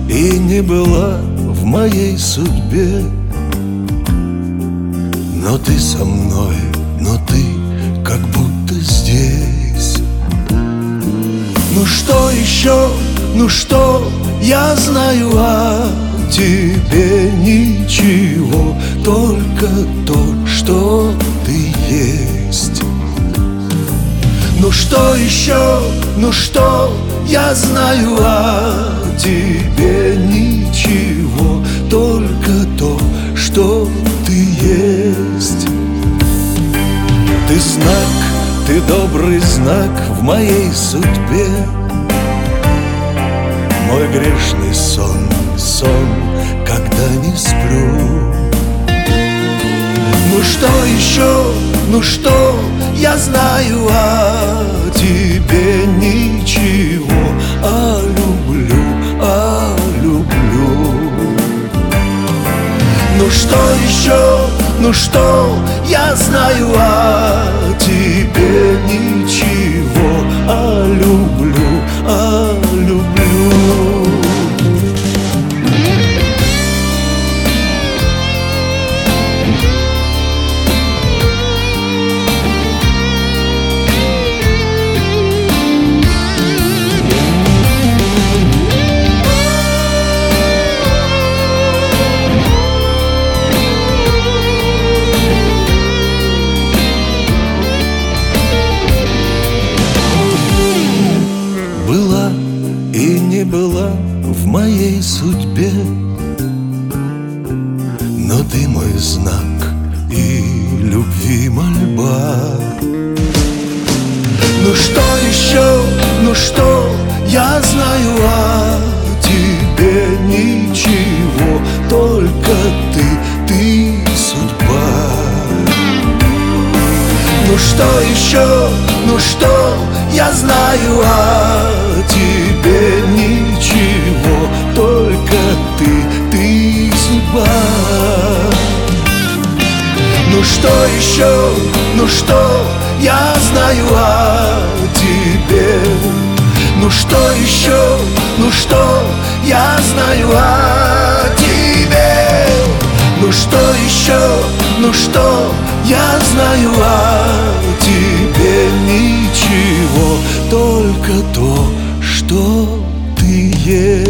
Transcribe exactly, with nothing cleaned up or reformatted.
и не была в моей судьбе. Но ты со мной, но ты как будто здесь. Ну что еще, ну что я знаю о тебе? Ничего, только то, что ты есть. Ну что еще, ну что я знаю о тебе? Ничего, только то, что ты есть. Ты знак, ты добрый знак в моей судьбе. Мой грешный сон, сон, когда не сплю. Ну что еще, ну что я знаю о тебе? Ничего, а люблю, а люблю. Ну что еще, ну что я знаю о тебе? Ничего, а люблю, а люблю. Была и не была в моей судьбе, но ты мой знак и любви мольба. Ну что еще, ну что я знаю о тебе? Ничего, только ты, ты судьба. Ну что еще, ну что я знаю о тебе? Ничего, только ты, ты судьба. Ну что еще, ну что я знаю о тебе? Ну что еще, ну что я знаю о тебе? Ну что еще, ну что я знаю о тебе? Ничего, только то, что ты есть.